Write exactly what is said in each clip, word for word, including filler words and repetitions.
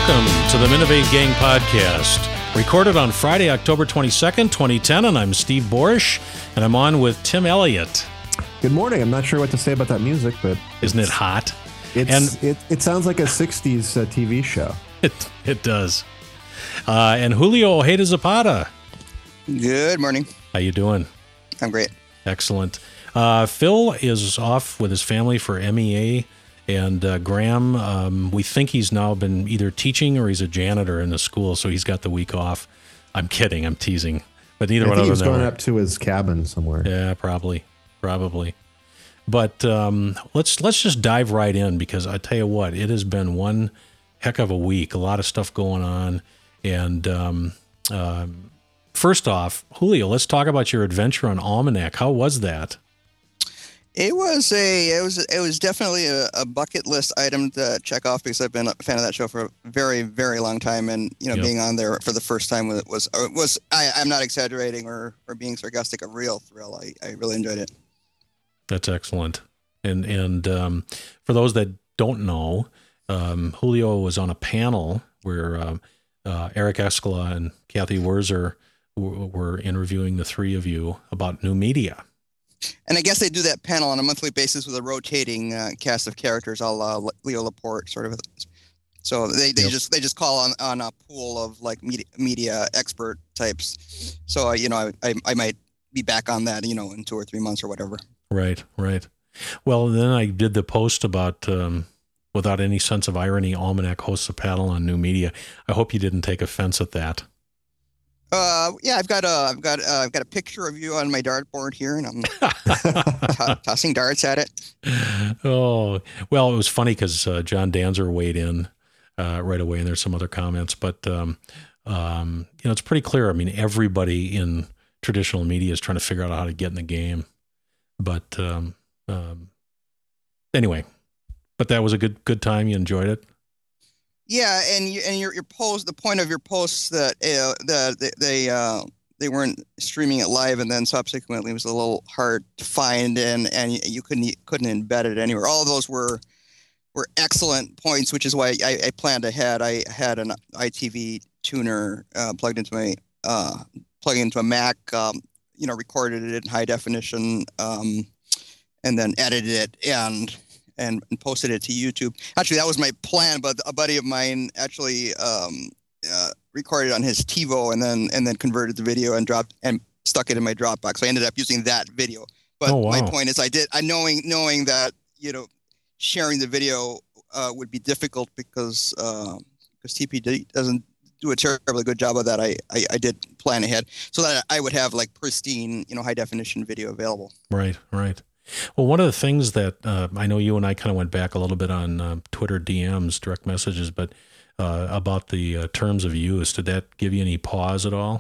Welcome to the Minovate Gang podcast, recorded on Friday, October twenty-second, twenty ten, and I'm Steve Borish, and I'm on with Tim Elliott. Good morning. I'm not sure what to say about that music, but isn't it hot? It's, and it, it sounds like a sixties uh, T V show. It it does. Uh, and Julio Ojeda Zapata. Good morning. How you doing? I'm great. Excellent. Uh, Phil is off with his family for M E A. And uh, Graham, um, we think he's now been either teaching or he's a janitor in the school, so he's got the week off. I'm kidding, I'm teasing, but neither I one think of them. He's going up to his cabin somewhere. Yeah, probably, probably. But um, let's let's just dive right in, because I tell you what, it has been one heck of a week. A lot of stuff going on, and um, um, first off, Julio, let's talk about your adventure on Almanac. How was that? It was a it was it was definitely a, a bucket list item to check off, because I've been a fan of that show for a very very long time, and you know, yep. being on there for the first time was was, was I, I'm not exaggerating or, or being sarcastic, a real thrill. I, I really enjoyed it. That's excellent. And and um, for those that don't know, um, Julio was on a panel where uh, uh, Eric Escala and Kathy Wurzer w- were interviewing the three of you about new media. And I guess they do that panel on a monthly basis with a rotating uh, cast of characters, a la Leo Laporte, sort of. So they, they yep. just they just call on, on a pool of like media, media expert types. So uh, you know, I, I I might be back on that, you know, in two or three months or whatever. Right, right. Well, then I did the post about um, without any sense of irony, Almanac hosts a panel on new media. I hope you didn't take offense at that. Uh, yeah, I've got a, I've got, uh, I've got a picture of you on my dartboard here, and I'm t- tossing darts at it. Oh, well, it was funny because uh, John Danzer weighed in uh, right away, and there's some other comments, but um, um, you know, it's pretty clear. I mean, everybody in traditional media is trying to figure out how to get in the game, but um, um, anyway, but that was a good, good time. You enjoyed it. Yeah, and you, and your your post, the point of your posts that uh, that they uh, they weren't streaming it live, and then subsequently it was a little hard to find, and, and you couldn't couldn't embed it anywhere. All of those were were excellent points, which is why I, I planned ahead. I had an I T V tuner uh, plugged into my uh, plugged into a Mac, um, you know, recorded it in high definition, um, and then edited it and. And, and posted it to YouTube. Actually, that was my plan, but a buddy of mine actually um, uh, recorded on his TiVo and then and then converted the video and dropped and stuck it in my Dropbox. So I ended up using that video. But oh, wow. my point is, I did I knowing knowing that you know sharing the video uh, would be difficult because uh, because T P D doesn't do a terribly good job of that. I, I I did plan ahead so that I would have like pristine, you know, high definition video available. Right, right. Well, one of the things that uh, I know you and I kind of went back a little bit on uh, Twitter D Ms, direct messages, but uh, about the uh, terms of use, did that give you any pause at all?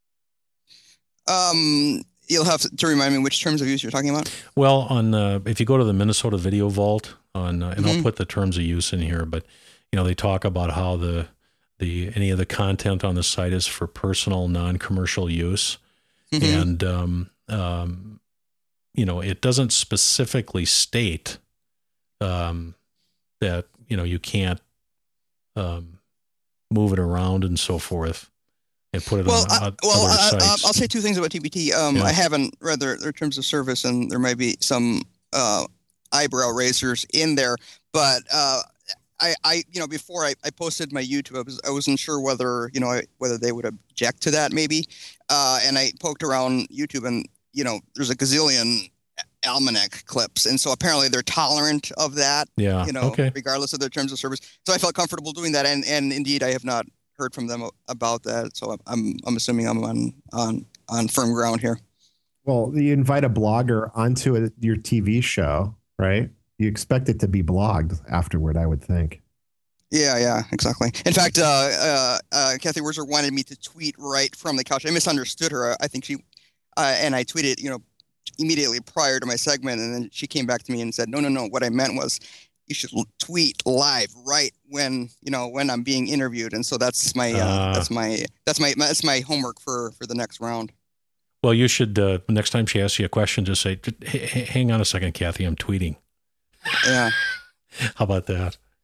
Um, you'll have to remind me which terms of use you're talking about. Well, on uh, if you go to the Minnesota Video Vault, on uh, and mm-hmm. I'll put the terms of use in here, but you know they talk about how the the any of the content on the site is for personal, non-commercial use, mm-hmm. and um, um. you know, it doesn't specifically state um, that, you know, you can't um, move it around and so forth and put it well, on I, other well, sites. I, I'll say two things about T B T. Um, yeah. I haven't read their, their terms of service, and there might be some uh, eyebrow raisers in there. But uh, I, I, you know, before I, I posted my YouTube, I, was, I wasn't sure whether, you know, I, whether they would object to that maybe. Uh, and I poked around YouTube, and you know, there's a gazillion Almanac clips, and so apparently they're tolerant of that. Yeah. You know, okay. regardless of their terms of service. So I felt comfortable doing that, and, and indeed I have not heard from them about that. So I'm I'm assuming I'm on on on firm ground here. Well, you invite a blogger onto a, your T V show, right? You expect it to be blogged afterward, I would think. Yeah, yeah, exactly. In fact, uh, uh, uh, Kathy Wurzer wanted me to tweet right from the couch. I misunderstood her. I think she, uh, and I tweeted, you know, immediately prior to my segment, and then she came back to me and said, no, no, no, what I meant was you should tweet live right when, you know, when I'm being interviewed. And so that's my, uh, uh, that's my, that's my, that's my homework for, for the next round. Well, you should, uh, next time she asks you a question, just say, hang on a second, Kathy, I'm tweeting. Yeah. How about that?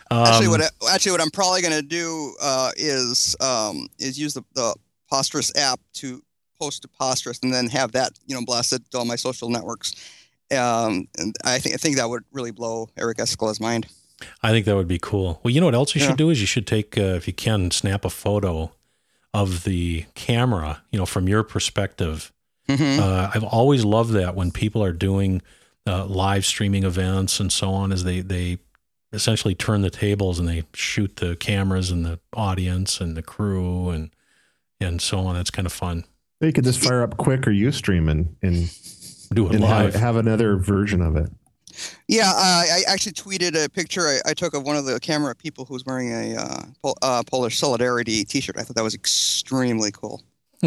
actually, Um, what I, actually what I'm probably going to do uh, is um, is use the, the Posterous app to post to Posterous, and then have that you know blasted to all my social networks. Um, and I think I think that would really blow Eric Escala's mind. I think that would be cool. Well, you know what else you Yeah. should do is you should take, uh, if you can, snap a photo of the camera, you know, from your perspective. Mm-hmm. Uh, I've always loved that when people are doing uh, live streaming events and so on, is they, they essentially turn the tables and they shoot the cameras and the audience and the crew and, and so on. That's kind of fun. You could just fire up Quick or Ustream and, and, Do it and live. have, have another version of it. Yeah, uh, I actually tweeted a picture I, I took of one of the camera people who was wearing a uh, Pol- uh, Polish Solidarity T-shirt. I thought that was extremely cool.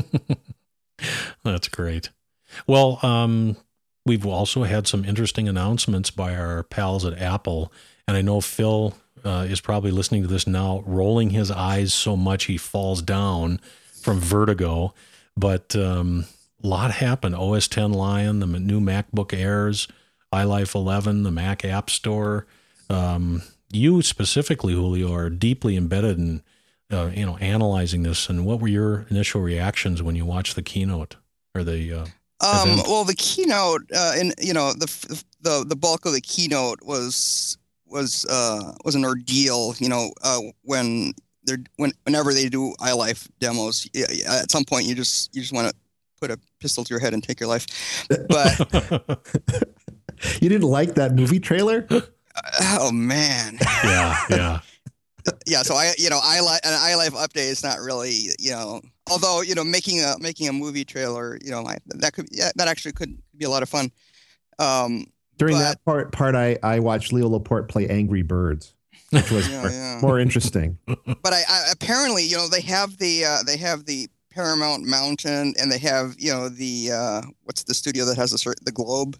That's great. Well, um, we've also had some interesting announcements by our pals at Apple, and I know Phil uh, is probably listening to this now, rolling his eyes so much he falls down from vertigo. But um, a lot happened. O S ten Lion, the new MacBook Airs, iLife eleven, the Mac App Store. Um, you specifically, Julio, are deeply embedded in, uh, you know, analyzing this. And what were your initial reactions when you watched the keynote or the? Uh, Um, event? well, the keynote, uh, and you know, the the the bulk of the keynote was was uh, was an ordeal. You know, uh, when they're when whenever they do iLife demos, yeah, yeah, at some point you just you just want to put a pistol to your head and take your life. But You didn't like that movie trailer? oh man, yeah, yeah. yeah. So I, you know, iLife an iLife update is not really, you know, although you know, making a making a movie trailer, you know, I, that could yeah, that actually could be a lot of fun. Um, During but, that part, part I, I watched Leo Laporte play Angry Birds, which was Yeah, more, yeah. more interesting. But I, I apparently, you know, they have the uh, they have the Paramount Mountain, and they have, you know, the uh, what's the studio that has the cert- the Globe.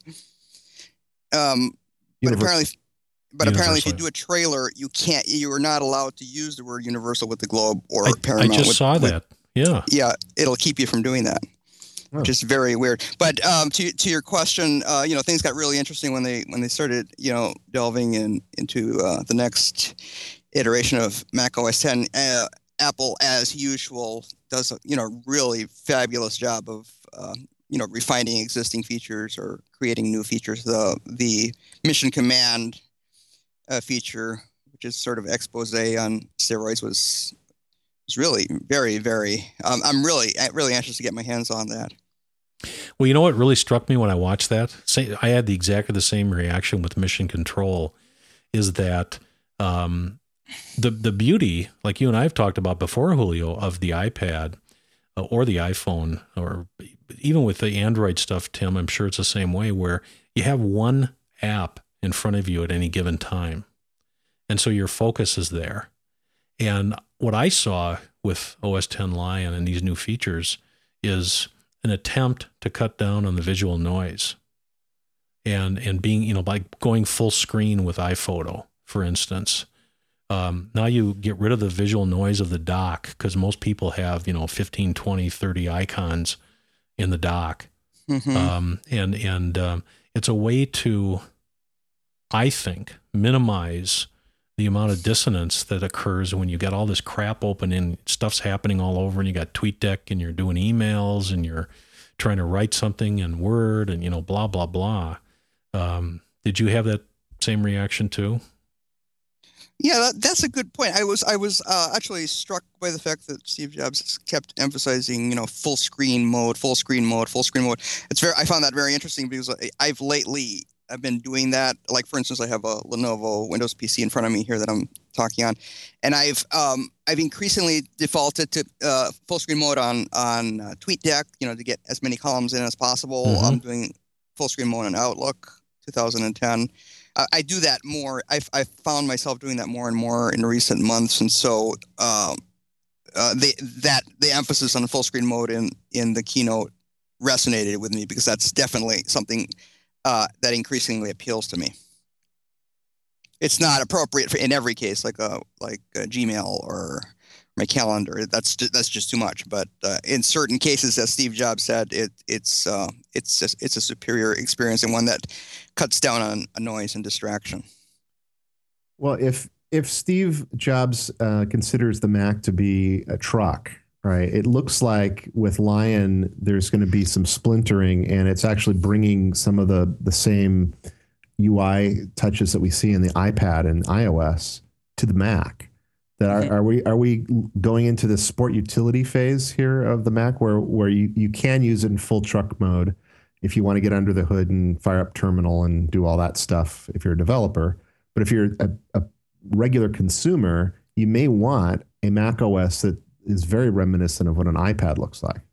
Um, but Universal. apparently, but apparently, if you Universal. do a trailer, you can't. You are not allowed to use the word Universal with the Globe or I, I Paramount. just with, saw with- that. Yeah. Yeah, it'll keep you from doing that, Oh. which is very weird. But um, to to your question, uh, you know, things got really interesting when they when they started, you know, delving in into uh, the next iteration of Mac O S ten. Uh, Apple, as usual, does a you know really fabulous job of uh, you know refining existing features or creating new features. The the Mission Command uh, feature, which is sort of expose on steroids, was was really very very. Um, I'm really really anxious to get my hands on that. Well, you know what really struck me when I watched that? Say, I had the exactly the same reaction with Mission Control. Is that um, the the beauty, like you and I have talked about before, Julio, of the iPad uh, or the iPhone, or even with the Android stuff, Tim, I'm sure it's the same way, where you have one app in front of you at any given time. And so your focus is there. And what I saw with O S ten Lion and these new features is an attempt to cut down on the visual noise. And and being, you know, by going full screen with iPhoto, for instance. Um, now you get rid of the visual noise of the dock, because most people have, you know, fifteen, twenty, thirty icons in the dock. Mhm. Um, and and um, it's a way to, I think, minimize the amount of dissonance that occurs when you got all this crap open and stuff's happening all over, and you got TweetDeck and you're doing emails and you're trying to write something in Word and, you know, blah, blah, blah. Um, did you have that same reaction too? Yeah, that, that's a good point. I was I was uh, actually struck by the fact that Steve Jobs kept emphasizing, you know, full screen mode, full screen mode, full screen mode. It's very I found that very interesting because I- I've lately I've been doing that. Like, for instance, I have a Lenovo Windows P C in front of me here that I'm talking on, and I've um, I've increasingly defaulted to uh, full screen mode on on uh, TweetDeck, you know, to get as many columns in as possible. Mhm. I'm doing full screen mode on Outlook two thousand ten. I, I do that more. I've I've found myself doing that more and more in recent months, and so um, uh, the that the emphasis on full screen mode in in the keynote resonated with me because that's definitely something uh, that increasingly appeals to me. It's not appropriate for in every case, like a like a Gmail or my calendar. That's just, that's just too much. But uh, in certain cases, as Steve Jobs said, it it's uh, it's just, it's a superior experience and one that cuts down on noise and distraction. Well, if if Steve Jobs uh, considers the Mac to be a truck, right? It looks like with Lion, there's going to be some splintering, and it's actually bringing some of the the same U I touches that we see in the iPad and iOS to the Mac. That are, mm-hmm. are we are we going into the sport utility phase here of the Mac, where where you, you can use it in full truck mode if you want to get under the hood and fire up terminal and do all that stuff if you're a developer. But if you're a, a regular consumer, you may want a Mac O S that is very reminiscent of what an iPad looks like.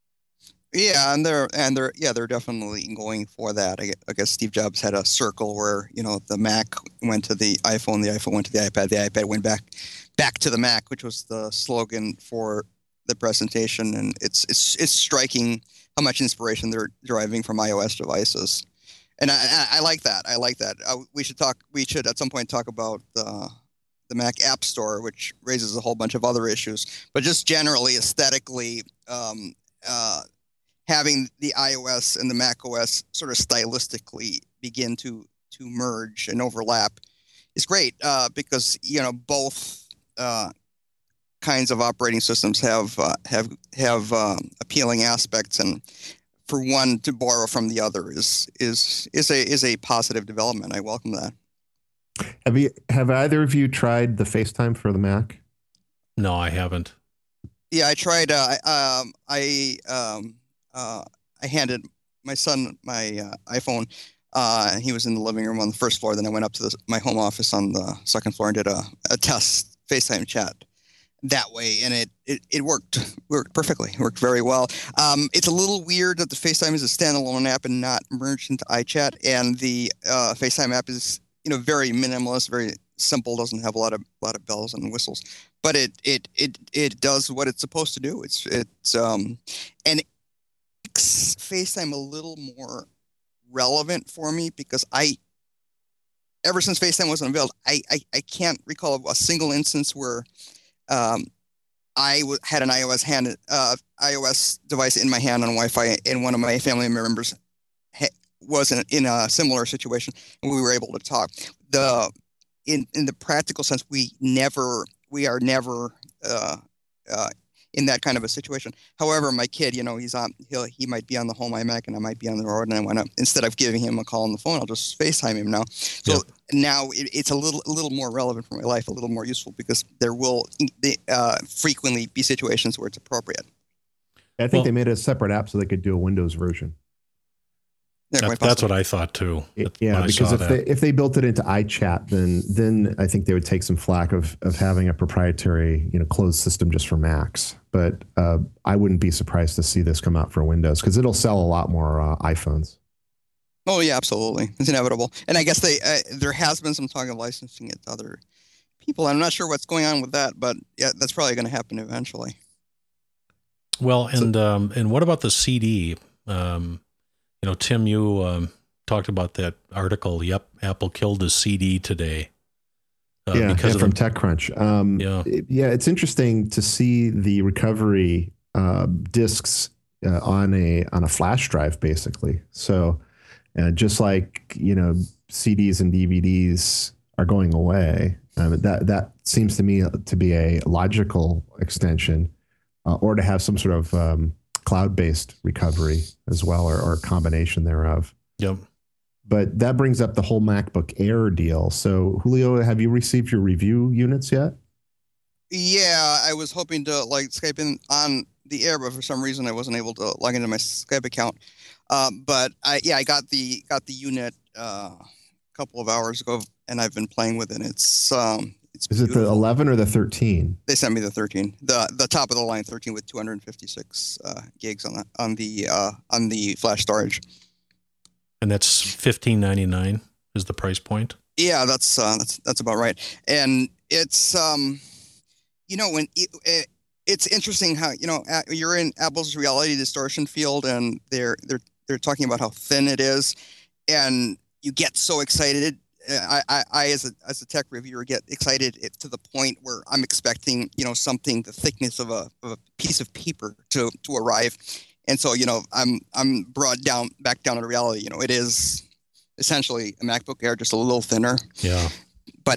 Yeah, and they're and they're yeah they're definitely going for that. I, I guess Steve Jobs had a circle where you know the Mac went to the iPhone, the iPhone went to the iPad, the iPad went back back to the Mac, which was the slogan for the presentation. And it's it's it's striking how much inspiration they're deriving from iOS devices, and I I, I like that. I like that. Uh, we should talk. We should at some point talk about the the Mac App Store, which raises a whole bunch of other issues. But just generally, aesthetically. Um, uh, having the iOS and the Mac O S sort of stylistically begin to to merge and overlap is great uh, because you know both uh, kinds of operating systems have uh, have have um, appealing aspects, and for one to borrow from the other is is is a is a positive development. I welcome that. Have you have either of you tried the FaceTime for the Mac? No, I haven't. Yeah, I tried. Uh, um, I um, Uh, I handed my son my uh, iPhone. Uh, he was in the living room on the first floor. Then I went up to the, my home office on the second floor and did a, a test FaceTime chat that way, and it it, it worked worked perfectly. It worked very well. Um, it's a little weird that the FaceTime is a standalone app and not merged into iChat, and the uh, FaceTime app is you know very minimalist, very simple. Doesn't have a lot of a lot of bells and whistles, but it it it it does what it's supposed to do. It's it's um and FaceTime a little more relevant for me because I, ever since FaceTime wasn't unveiled, I, I, I can't recall a single instance where um, I w- had an iOS hand uh, iOS device in my hand on Wi-Fi, and one of my family members ha- was in, in a similar situation, and we were able to talk. The in in the practical sense, we never we are never. Uh, uh, in that kind of a situation. However, my kid, you know, he's on, he'll, he might be on the home iMac and I might be on the road, and I want to, instead of giving him a call on the phone, I'll just FaceTime him now. So yep. now it, it's a little, a little more relevant for my life, a little more useful because there will uh, frequently be situations where it's appropriate. I think well, they made a separate app so they could do a Windows version. Yeah, that, that's what I thought too. It, yeah, because if that. they if they built it into iChat, then then I think they would take some flack of of having a proprietary you know closed system just for Macs. But uh, I wouldn't be surprised to see this come out for Windows because it'll sell a lot more uh, iPhones. Oh yeah, absolutely, it's inevitable. And I guess they uh, there has been some talk of licensing it to other people. I'm not sure what's going on with that, but yeah, that's probably going to happen eventually. Well, and so, um, and what about the C D? Um, You know, Tim, you um, talked about that article. Yep, Apple killed the C D today. Uh, yeah, because yeah, from the, TechCrunch. Um, yeah, it, yeah, it's interesting to see the recovery uh, disks uh, on a on a flash drive, basically. So, uh, just like you know, C Ds and D V Ds are going away. Um, that that seems to me to be a logical extension, uh, or to have some sort of um, cloud-based recovery as well, or, or a combination thereof. Yep. But that brings up the whole MacBook Air deal. So, Julio, have you received your review units yet? Yeah, I was hoping to like Skype in on the Air, but for some reason I wasn't able to log into my Skype account. Um, but I, yeah, I got the got the unit uh, a couple of hours ago, and I've been playing with it. It's um, it's is beautiful. It the eleven or the thirteen? They sent me the thirteen, the the top of the line thirteen with two hundred fifty-six uh, gigs on the on the uh, on the flash storage. And that's fifteen ninety-nine is the price point. Yeah, that's uh, that's that's about right. And it's um, you know, when it, it, it's interesting how you know you're in Apple's reality distortion field, and they're they're they're talking about how thin it is, and you get so excited. I, I, I as a as a tech reviewer get excited to the point where I'm expecting you know something the thickness of a, of a piece of paper to to arrive, and so you know I'm I'm brought down back down to reality. You know, it is essentially a MacBook Air, just a little thinner. Yeah. But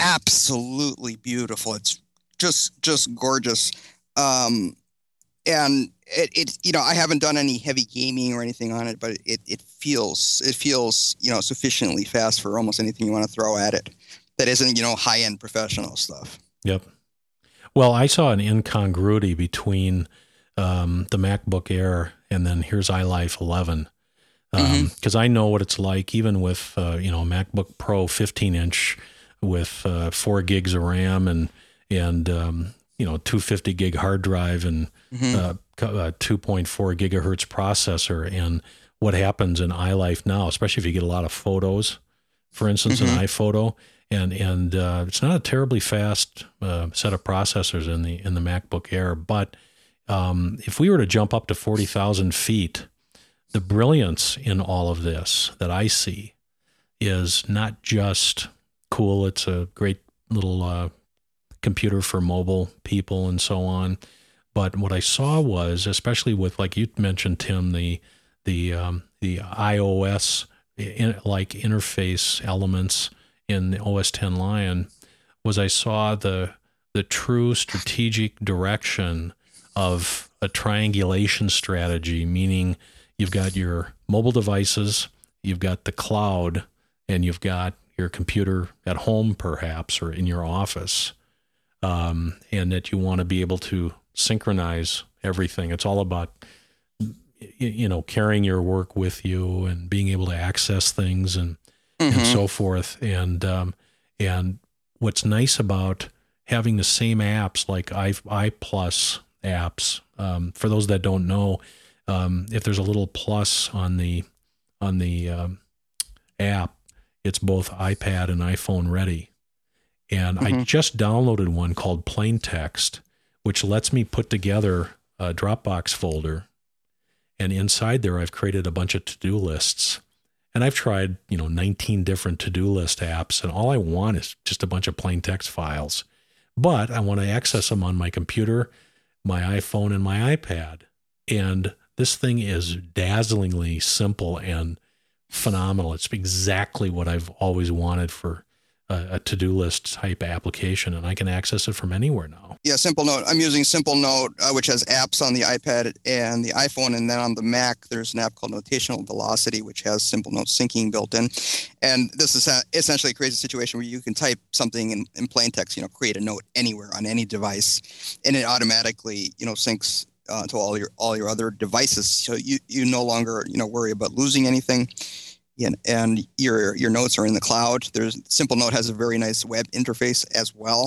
absolutely beautiful. It's just just gorgeous. Um, and it, it you know I haven't done any heavy gaming or anything on it, but it it feels it feels you know sufficiently fast for almost anything you want to throw at it. That isn't you know high end professional stuff. Yep. Well, I saw an incongruity between um, the MacBook Air and then here's iLife eleven. Because um, mm-hmm. I know what it's like, even with uh, you know MacBook Pro fifteen inch with uh, four gigs of RAM and and um, you know two hundred fifty gig hard drive and mm-hmm. uh, a two point four gigahertz processor, and what happens in iLife now, especially if you get a lot of photos, for instance, mm-hmm. an iPhoto, and and uh, it's not a terribly fast uh, set of processors in the in the MacBook Air, but um, if we were to jump up to forty thousand feet. The brilliance in all of this that I see is not just cool. It's a great little uh, computer for mobile people and so on. But what I saw was, especially with, like you mentioned, Tim, the the um, the iOS in, like interface elements in the O S ten Lion, was I saw the the true strategic direction of a triangulation strategy, meaning you've got your mobile devices, you've got the cloud, and you've got your computer at home, perhaps, or in your office, um, and that you want to be able to synchronize everything. It's all about, you know, carrying your work with you and being able to access things and mm-hmm. and so forth. And um, and what's nice about having the same apps like i iPlus apps, um, for those that don't know. Um, if there's a little plus on the on the um, app, it's both iPad and iPhone ready. And mm-hmm. I just downloaded one called Plain Text, which lets me put together a Dropbox folder. And inside there, I've created a bunch of to-do lists. And I've tried, you know, nineteen different to-do list apps, and all I want is just a bunch of plain text files. But I want to access them on my computer, my iPhone, and my iPad. And this thing is dazzlingly simple and phenomenal. It's exactly what I've always wanted for a, a to-do list type application, and I can access it from anywhere now. Yeah, Simple Note. I'm using Simple Note, uh, which has apps on the iPad and the iPhone, and then on the Mac, there's an app called Notational Velocity, which has Simple Note syncing built in. And this is a, essentially creates a situation where you can type something in, in plain text, you know, create a note anywhere on any device, and it automatically, you know, syncs Uh, to all your all your other devices, so you you no longer you know worry about losing anything, and, and your your notes are in the cloud. There's Simple Note has a very nice web interface as well.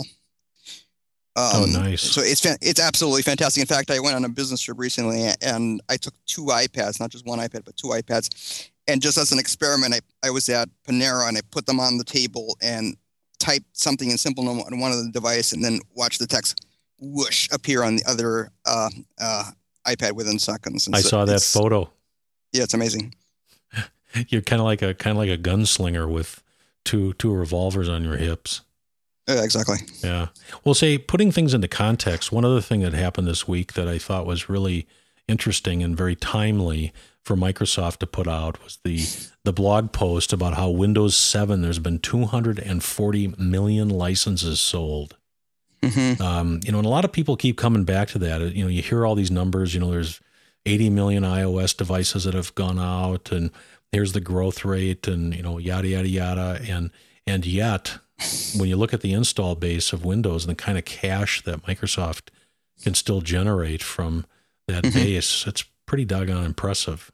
Um, oh, nice! So it's it's absolutely fantastic. In fact, I went on a business trip recently, and I took two iPads, not just one iPad, but two iPads, and just as an experiment, I I was at Panera and I put them on the table and typed something in Simple Note on one of the device, and then watched the text whoosh appear on the other uh, uh, iPad within seconds. And I so saw that photo. Yeah, it's amazing. You're kind of like a kind of like a gunslinger with two two revolvers on your hips. Yeah, exactly. Yeah. Well, say putting things into context. One other thing that happened this week that I thought was really interesting and very timely for Microsoft to put out was the the blog post about how Windows seven. There's been two hundred forty million licenses sold. Mm-hmm. Um, you know, and a lot of people keep coming back to that. You know, you hear all these numbers, you know, there's eighty million iOS devices that have gone out, and here's the growth rate, and, you know, yada, yada, yada. And, and yet, when you look at the install base of Windows and the kind of cash that Microsoft can still generate from that mm-hmm. base, it's pretty doggone impressive.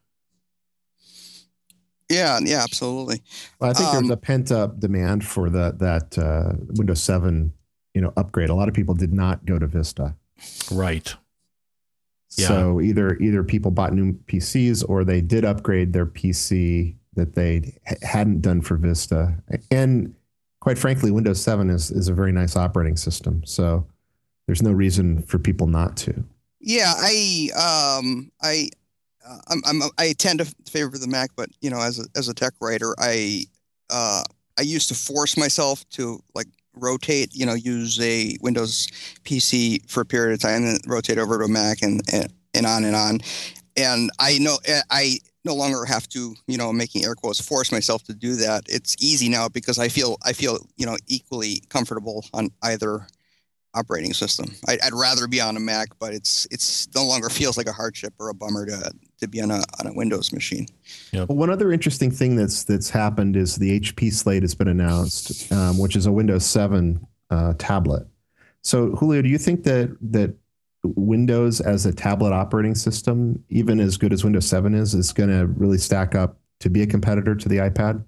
Yeah, yeah, absolutely. Well, I think um, there's a pent up demand for the, that uh, Windows seven you know, upgrade. A lot of people did not go to Vista. Right. Yeah. So either either people bought new P Cs or they did upgrade their P C that they hadn't done for Vista. And quite frankly, Windows seven is is a very nice operating system. So there's no reason for people not to. Yeah, I um I uh, I'm, I'm I tend to favor the Mac, but you know, as a as a tech writer, I uh I used to force myself to like rotate, you know, use a Windows P C for a period of time, and then rotate over to a Mac, and, and and on and on. And I know I no longer have to, you know, making air quotes, force myself to do that. It's easy now because I feel I feel you know equally comfortable on either operating system. I, I'd rather be on a Mac, but it's it's no longer feels like a hardship or a bummer to to be on a on a Windows machine. Yep. Well, one other interesting thing that's that's happened is the H P Slate has been announced, um, which is a Windows seven uh, tablet. So, Julio, do you think that that Windows as a tablet operating system, even as good as Windows seven is, is going to really stack up to be a competitor to the iPad?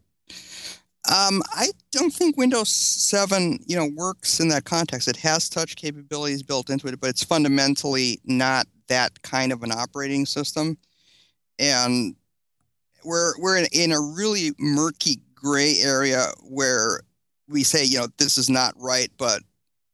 Um, I don't think Windows seven, you know, works in that context. It has touch capabilities built into it, but it's fundamentally not that kind of an operating system. And we're we're in, in a really murky gray area where we say, you know, this is not right, but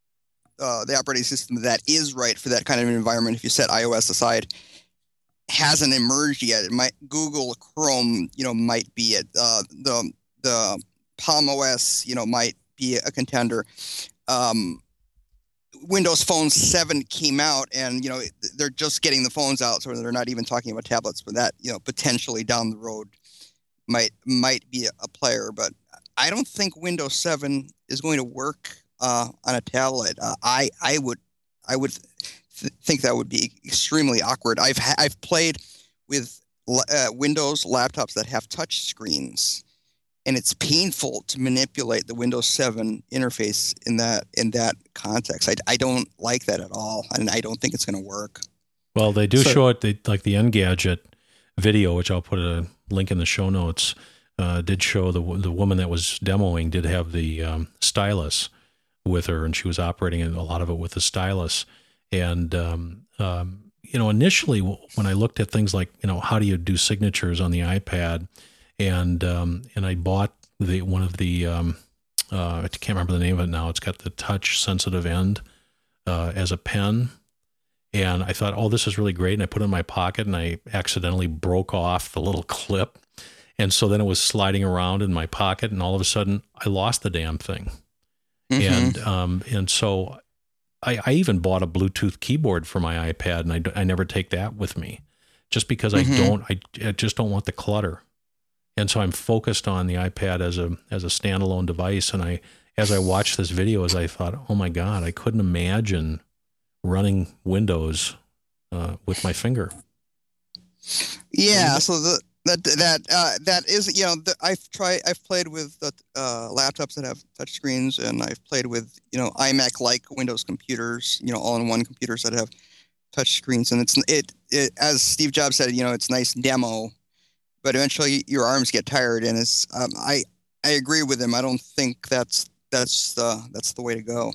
uh, the operating system that is right for that kind of an environment, if you set iOS aside, hasn't emerged yet. It might Google Chrome, you know, might be it. Uh, the the Palm O S, you know, might be a contender. Um, Windows Phone seven came out, and you know they're just getting the phones out, so they're not even talking about tablets. But that, you know, potentially down the road might might be a player. But I don't think Windows seven is going to work uh, on a tablet. Uh, I I would I would th- think that would be extremely awkward. I've ha- I've played with uh, Windows laptops that have touch screens, and it's painful to manipulate the Windows seven interface in that in that context. I, I don't like that at all, and I don't think it's going to work. Well, they do so, show it, they, like the Engadget video, which I'll put a link in the show notes, uh, did show the the woman that was demoing did have the um, stylus with her, and she was operating a lot of it with the stylus. And, um, um, you know, initially when I looked at things like, you know, how do you do signatures on the iPad, And um, and I bought the one of the um, uh, I can't remember the name of it now. It's got the touch sensitive end uh, as a pen, and I thought, oh, this is really great. And I put it in my pocket, and I accidentally broke off the little clip, and so then it was sliding around in my pocket, and all of a sudden I lost the damn thing. Mm-hmm. And um, and so I, I even bought a Bluetooth keyboard for my iPad, and I I never take that with me, just because mm-hmm. I don't I, I just don't want the clutter. And so I'm focused on the iPad as a as a standalone device. And I, as I watched this video, as I thought, oh my God, I couldn't imagine running Windows uh, with my finger. Yeah. So the, that that uh, that is, you know, the, I've tried, I've played with the, uh, laptops that have touch screens, and I've played with, you know, iMac-like Windows computers, you know, all-in-one computers that have touch screens, and it's it, it as Steve Jobs said, you know, it's nice demo. But eventually, your arms get tired, and it's. Um, I I agree with him. I don't think that's that's the that's the way to go.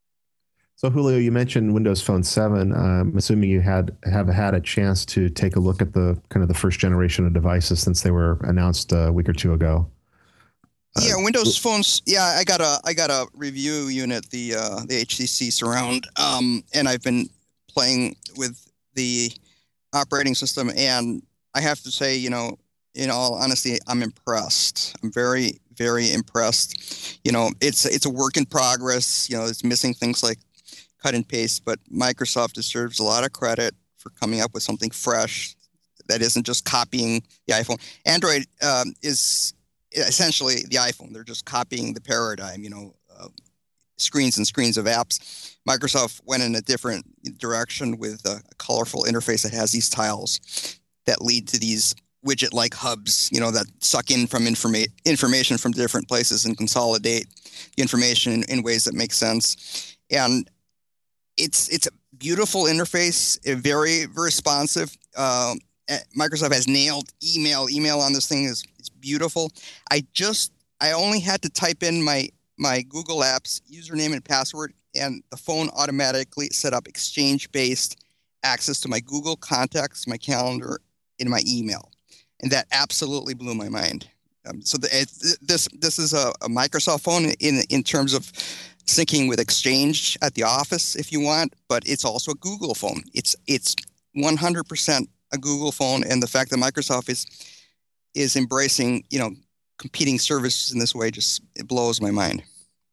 So Julio, you mentioned Windows Phone seven. I'm assuming you had have had a chance to take a look at the kind of the first generation of devices since they were announced a week or two ago. Yeah, uh, Windows phones. Yeah, I got a I got a review unit, the uh, the H T C Surround, um, and I've been playing with the operating system, and I have to say, you know. In all honesty, I'm impressed. I'm very, very impressed. You know, it's it's a work in progress. You know, it's missing things like cut and paste, but Microsoft deserves a lot of credit for coming up with something fresh that isn't just copying the iPhone. Android um, is essentially the iPhone. They're just copying the paradigm, you know, uh, screens and screens of apps. Microsoft went in a different direction with a colorful interface that has these tiles that lead to these widget-like hubs, you know, that suck in from informa- information from different places and consolidate the information in, in ways that make sense. And it's it's a beautiful interface, a very, very responsive. Um, Microsoft has nailed email. Email on this thing is, is beautiful. I just, I only had to type in my, my Google Apps username and password, and the phone automatically set up Exchange-based access to my Google contacts, my calendar, and my email. And that absolutely blew my mind. Um, so the, it, this this is a, a Microsoft phone in in terms of syncing with Exchange at the office if you want, but it's also a Google phone. It's it's one hundred percent a Google phone, and the fact that Microsoft is is embracing, you know, competing services in this way just it blows my mind.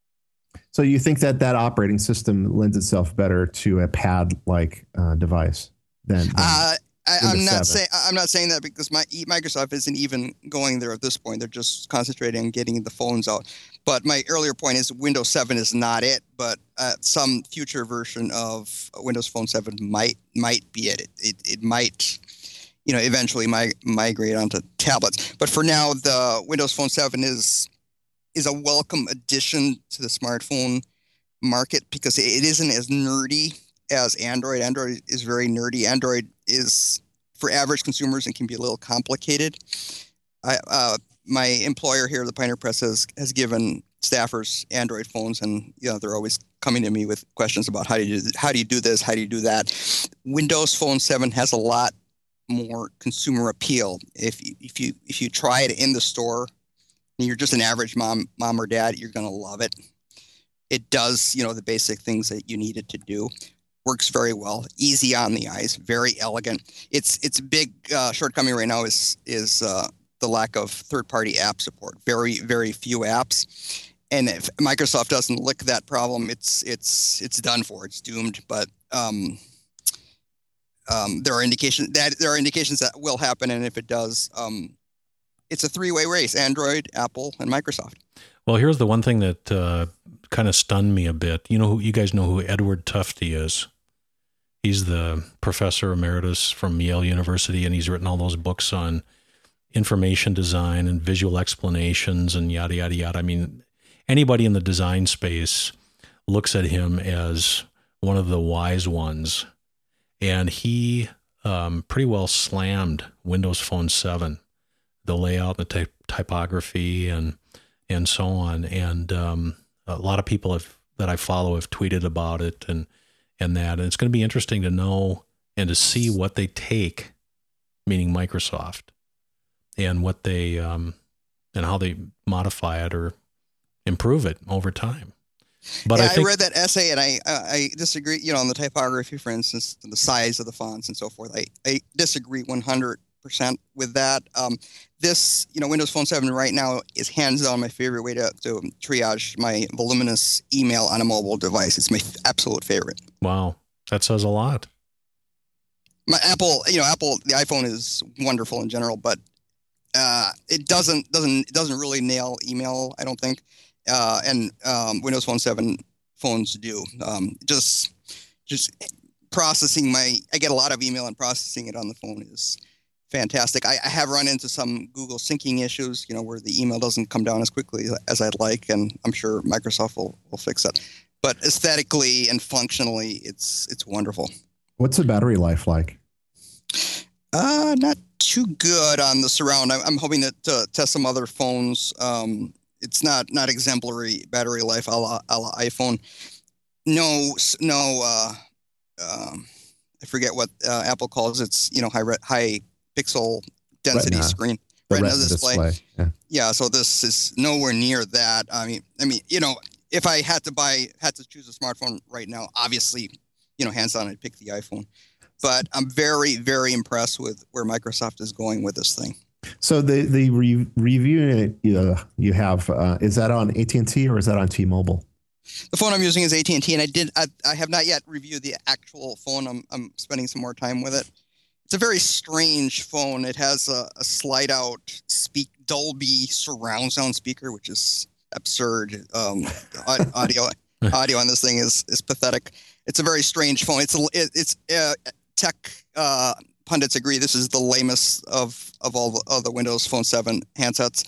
So you think that that operating system lends itself better to a pad-like uh, device than? than- uh, I, I'm not saying I'm not saying that because my Microsoft isn't even going there at this point. They're just concentrating on getting the phones out. But my earlier point is Windows seven is not it, but uh, some future version of Windows Phone seven might might be it. It it, it might, you know, eventually mi- migrate onto tablets. But for now, the Windows Phone seven is is a welcome addition to the smartphone market because it isn't as nerdy as Android. Android is very nerdy. Android is for average consumers and can be a little complicated. I, uh, my employer here, the Pioneer Press, has, has given staffers Android phones, and you know they're always coming to me with questions about how do you do, how do you do this, how do you do that. Windows Phone seven has a lot more consumer appeal. If you, if you if you try it in the store, and you're just an average mom mom or dad, you're gonna love it. It does, you know, the basic things that you need it to do. Works very well, easy on the eyes, very elegant. It's it's a big uh, shortcoming right now is is uh, the lack of third-party app support. Very very few apps, and if Microsoft doesn't lick that problem, it's it's it's done for. It's doomed. But um, um, there are indications that there are indications that will happen, and if it does, um, it's a three-way race: Android, Apple, and Microsoft. Well, here's the one thing that uh, kind of stunned me a bit. You know, you guys know who Edward Tufte is. He's the professor emeritus from Yale University, and he's written all those books on information design and visual explanations and yada, yada, yada. I mean, anybody in the design space looks at him as one of the wise ones. And he um, pretty well slammed Windows Phone seven, the layout, the type, typography, and and so on. And um, a lot of people have, that I follow have tweeted about it and, and that. And it's going to be interesting to know and to see what they take, meaning Microsoft, and what they, um, and how they modify it or improve it over time. But yeah, I, think, I read that essay and I uh, I disagree, you know, on the typography, for instance, the size of the fonts and so forth. I, I disagree one hundred percent with that. Um, this, you know, Windows Phone seven right now is hands down my favorite way to, to triage my voluminous email on a mobile device. It's my absolute favorite. Wow. That says a lot. My Apple, you know, Apple, the iPhone is wonderful in general, but uh, it doesn't, doesn't, it doesn't really nail email, I don't think. Uh, and um, Windows Phone seven phones do. Um, just, just processing my, I get a lot of email and processing it on the phone is fantastic. I, I have run into some Google syncing issues, you know, where the email doesn't come down as quickly as I'd like, and I'm sure Microsoft will, will fix that. But aesthetically and functionally, it's it's wonderful. What's the battery life like? Uh, not too good on the Surround. I'm, I'm hoping to, to test some other phones. Um, it's not not exemplary battery life a la, a la iPhone. No, no. Uh, um, I forget what uh, Apple calls its, you know, high high pixel density Retina. screen, The Retina, Retina display. display. Yeah. Yeah, so this is nowhere near that. I mean, I mean, you know, if I had to buy, had to choose a smartphone right now, obviously, you know, hands down, I'd pick the iPhone. But I'm very, very impressed with where Microsoft is going with this thing. So the the re- review it, you, you have uh, is that on A T and T or is that on T-Mobile? The phone I'm using is A T and T, and I did I, I have not yet reviewed the actual phone. I'm I'm spending some more time with it. It's a very strange phone. It has a, a slide out speak Dolby surround sound speaker, which is absurd. Um, audio audio on this thing is is pathetic. It's a very strange phone. It's a, it, it's uh, tech uh, pundits agree this is the lamest of of all the, of the Windows Phone seven handsets.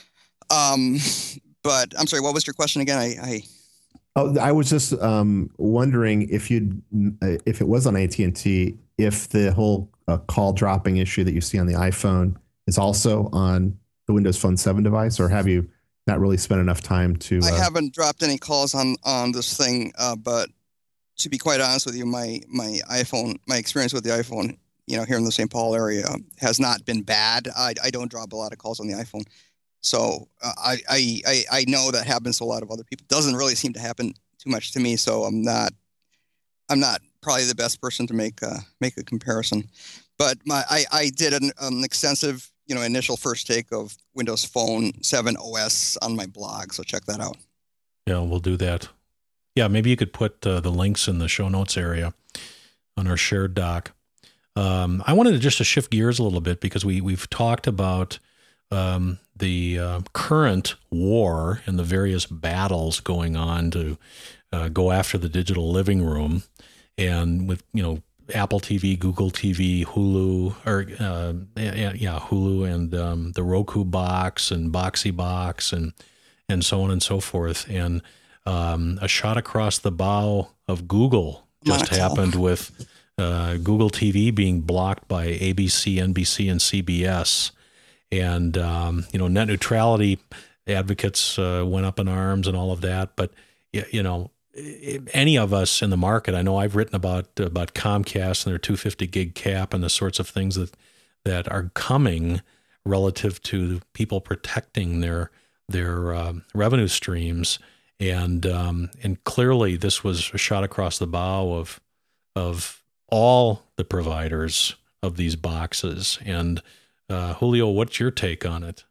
Um, but I'm sorry, what was your question again? I, I Oh, I was just um, wondering if you'd if it was on A T and T, if the whole uh, call dropping issue that you see on the iPhone is also on the Windows Phone seven device, or have you not really spent enough time to? Uh... I haven't dropped any calls on on this thing, uh, but to be quite honest with you, my my iPhone, my experience with the iPhone, you know, here in the Saint Paul area, has not been bad. I I don't drop a lot of calls on the iPhone. So uh, I, I, I, I know that happens to a lot of other people. Doesn't really seem to happen too much to me. So I'm not, I'm not probably the best person to make a, make a comparison. But my, I, I did an, an extensive, you know, initial first take of Windows Phone seven O S on my blog. So check that out. Yeah, we'll do that. Yeah, maybe you could put uh, the links in the show notes area on our shared doc. Um, I wanted to just to shift gears a little bit because we we've talked about um, the uh, current war and the various battles going on to uh, go after the digital living room, and with you know Apple T V, Google T V, Hulu, or uh, yeah, yeah, Hulu, and um, the Roku box and Boxy Box, and and so on and so forth, and um, a shot across the bow of Google just Monaco. happened with. Uh, Google T V being blocked by A B C, N B C, and C B S, and um, you know net neutrality advocates uh, went up in arms and all of that. But you know, any of us in the market, I know I've written about about Comcast and their two hundred fifty gig cap and the sorts of things that that are coming relative to people protecting their their um, revenue streams, and um, and clearly this was a shot across the bow of of all the providers of these boxes. And uh, Julio, what's your take on it?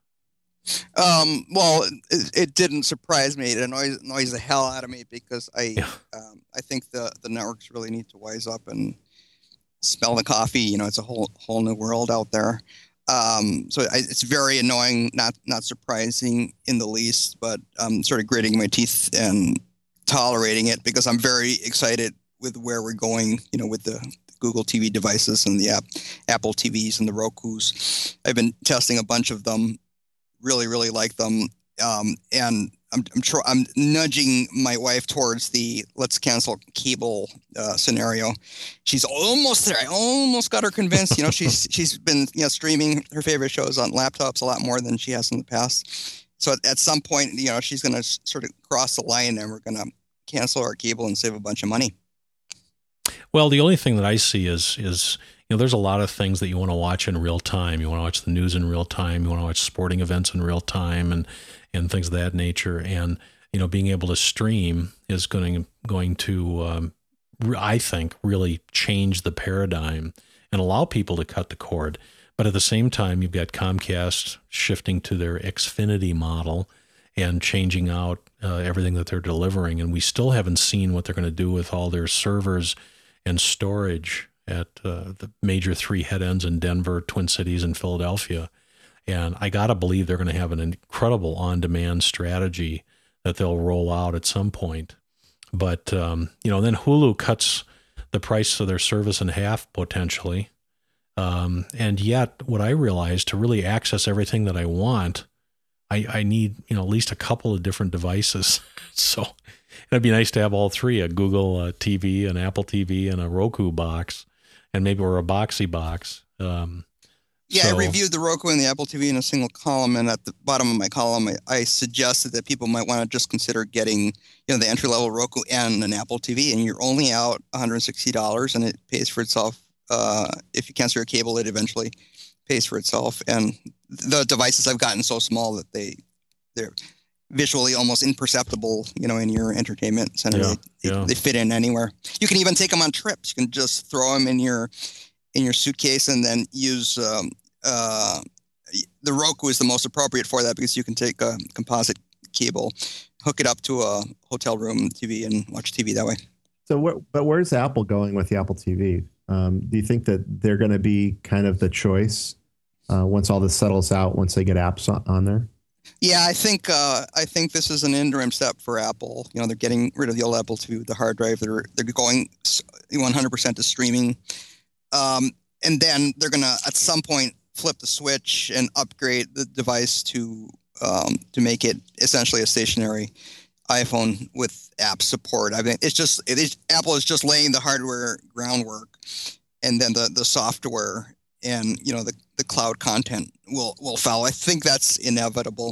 Um, well, it, it didn't surprise me. It annoys, annoys the hell out of me because I Yeah. um, I think the, the networks really need to wise up and smell the coffee. You know, it's a whole whole new world out there. Um, so I, it's very annoying, not not surprising in the least, but I'm sort of gritting my teeth and tolerating it because I'm very excited with where we're going, you know, with the Google T V devices and the app, Apple T Vs and the Rokus. I've been testing a bunch of them, really, really like them. Um, and I'm I'm, tr- I'm nudging my wife towards the let's cancel cable uh, scenario. She's almost there. I almost got her convinced. You know, she's she's been you know streaming her favorite shows on laptops a lot more than she has in the past. So at, at some point, you know, she's going to sort of cross the line and we're going to cancel our cable and save a bunch of money. Well, the only thing that I see is, is you know, there's a lot of things that you want to watch in real time. You want to watch the news in real time. You want to watch sporting events in real time and, and things of that nature. And, you know, being able to stream is going, going to, um, I think, really change the paradigm and allow people to cut the cord. But at the same time, you've got Comcast shifting to their Xfinity model and changing out uh, everything that they're delivering. And we still haven't seen what they're going to do with all their servers and storage at uh, the major three head ends in Denver, Twin Cities, and Philadelphia. And I got to believe they're going to have an incredible on-demand strategy that they'll roll out at some point. But, um, you know, then Hulu cuts the price of their service in half potentially. Um, and yet what I realized, to really access everything that I want, I, I need, you know, at least a couple of different devices. So it'd be nice to have all three, a Google uh, T V, an Apple T V, and a Roku box, and maybe or a Boxy box. Um, yeah, so. I reviewed the Roku and the Apple T V in a single column, and at the bottom of my column, I, I suggested that people might want to just consider getting, you know, the entry-level Roku and an Apple T V, and you're only out one hundred sixty dollars, and it pays for itself. Uh, if you cancel your cable, it eventually pays for itself. And the devices I've gotten so small that they they're visually almost imperceptible, you know, in your entertainment center. Yeah, they, yeah. they fit in anywhere. You can even take them on trips. You can just throw them in your in your suitcase and then use um, uh, the Roku is the most appropriate for that because you can take a composite cable, hook it up to a hotel room T V, and watch T V that way. So, where, but where's Apple going with the Apple T V? Um, do you think that they're going to be kind of the choice uh, once all this settles out, once they get apps on, on there? Yeah, I think uh, I think this is an interim step for Apple. You know, they're getting rid of the old Apple T V with the hard drive. They're they're going one hundred percent to streaming, um, and then they're gonna at some point flip the switch and upgrade the device to um, to make it essentially a stationary iPhone with app support. I mean, it's just it is Apple is just laying the hardware groundwork, and then the the software and you know the, the cloud content will will follow. I think that's inevitable.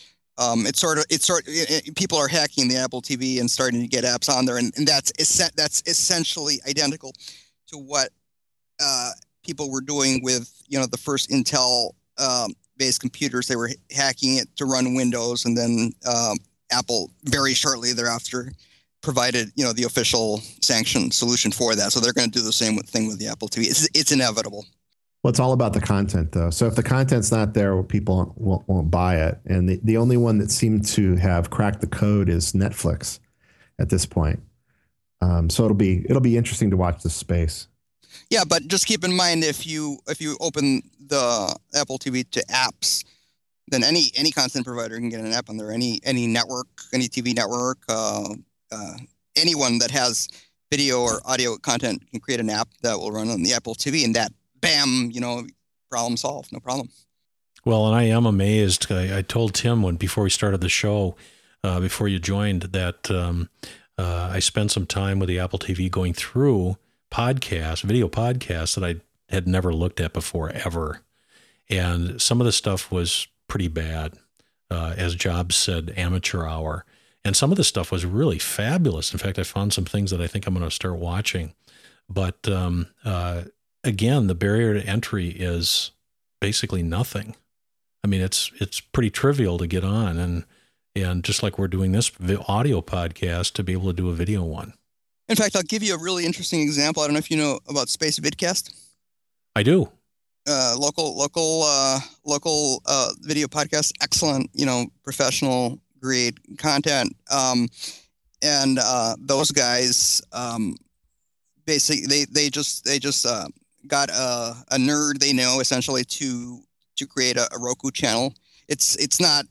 Um, it's sort of it's sort it, it, people are hacking the Apple T V and starting to get apps on there, and, and that's that's essentially identical to what uh, people were doing with you know the first Intel um, based computers. They were hacking it to run Windows, and then um, Apple very shortly thereafter provided, you know, the official sanctioned solution for that. So they're going to do the same thing with the Apple T V. It's, it's inevitable. Well, it's all about the content, though. So if the content's not there, people won't, won't buy it. And the, the only one that seemed to have cracked the code is Netflix at this point. Um, so it'll be it'll be interesting to watch this space. Yeah, but just keep in mind if you if you open the Apple T V to apps, then any any content provider can get an app on there. Any any network, any T V network, uh, uh, anyone that has video or audio content can create an app that will run on the Apple T V, and that, bam, you know, problem solved, no problem. Well, and I am amazed. I, I told Tim when before we started the show, uh, before you joined, that um, uh, I spent some time with the Apple T V going through podcasts, video podcasts that I had never looked at before ever, and some of the stuff was pretty bad, uh, as Jobs said, amateur hour. And some of the stuff was really fabulous. In fact, I found some things that I think I'm going to start watching. But um, uh, again, the barrier to entry is basically nothing. I mean, it's it's pretty trivial to get on, and and just like we're doing this audio podcast, to be able to do a video one. In fact, I'll give you a really interesting example. I don't know if you know about Space Vidcast. I do. Uh, local, local, uh, local uh, video podcast. Excellent, you know, professional grade content. Um, and uh, those guys, um, basically, they they just they just uh, got a, a nerd they know essentially to to create a, a Roku channel. It's it's not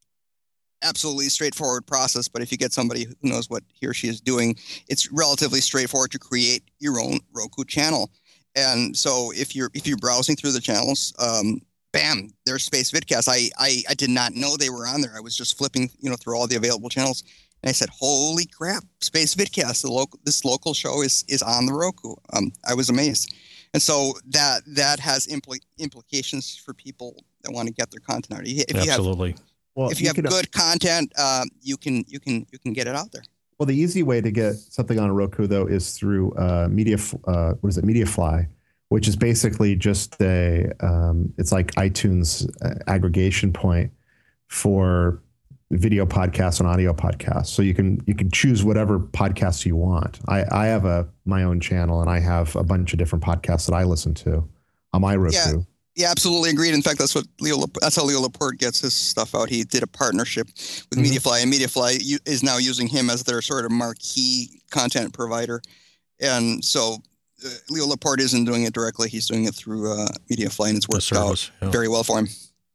absolutely straightforward process, but if you get somebody who knows what he or she is doing, it's relatively straightforward to create your own Roku channel. And so if you're if you're browsing through the channels, um, bam, there's Space Vidcast. I, I I did not know they were on there. I was just flipping, you know, through all the available channels, and I said, "Holy crap, Space Vidcast! The local this local show is is on the Roku." Um, I was amazed, and so that that has impl- implications for people that want to get their content out. If Absolutely. You have, Well, if you, you have can, good content, uh, you can you can you can get it out there. Well, the easy way to get something on a Roku, though, is through uh, Media. Uh, what is it? MediaFly, which is basically just a. Um, it's like iTunes uh, aggregation point for video podcasts and audio podcasts. So you can you can choose whatever podcasts you want. I, I have a my own channel, and I have a bunch of different podcasts that I listen to on my Roku. Yeah. Yeah, absolutely agreed. In fact, that's what Leo. That's how Leo Laporte gets his stuff out. He did a partnership with mm-hmm. MediaFly, and MediaFly is now using him as their sort of marquee content provider. And so uh, Leo Laporte isn't doing it directly; he's doing it through uh, MediaFly, and it's worked out yeah. very well for him.